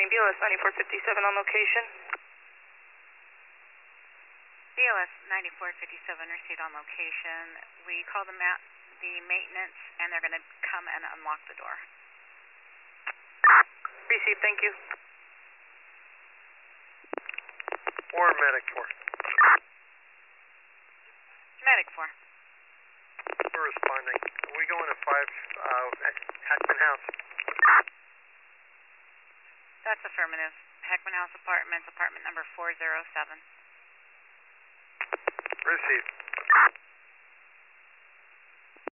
morning, BLS 9457 on location. BLS 9457 received on location. We call the maintenance, and they're going to come and unlock the door. Received, thank you. Or medic 4. Medic 4. We're responding. We going to 5 Heckman House. That's affirmative. Heckman House Apartments, apartment number 407. Received.